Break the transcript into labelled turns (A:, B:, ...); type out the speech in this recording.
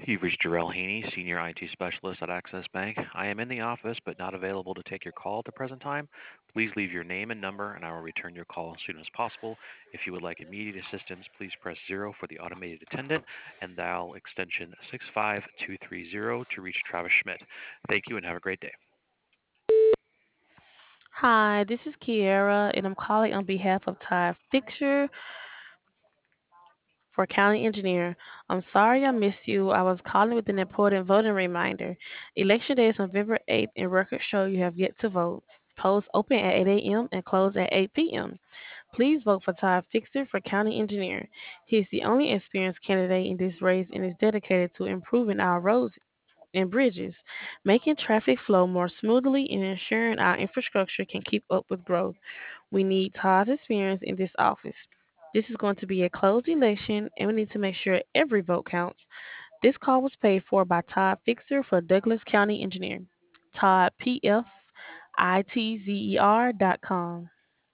A: You've reached Darrell Haney, Senior IT Specialist at Access Bank. I am in the office but not available to take your call at the present time. Please leave your name and number and I will return your call as soon as possible. If you would like immediate assistance, please press 0 for the automated attendant and dial extension 65230 to reach Travis Schmidt. Thank you and have a great day.
B: Hi, this is Kiera, and I'm calling on behalf of Ty Fixture for County Engineer. I'm sorry I missed you. I was calling with an important voting reminder. Election Day is November 8th, and records show you have yet to vote. Polls open at 8 a.m. and close at 8 p.m. Please vote for Ty Fixer for County Engineer. He is the only experienced candidate in this race and is dedicated to improving our roads and bridges, making traffic flow more smoothly and ensuring our infrastructure can keep up with growth. We need Todd's experience in this office. This is going to be a closed election, and we need to make sure every vote counts. This call was paid for by Todd Fixer for Douglas County Engineer. Todd, PFITZER.com.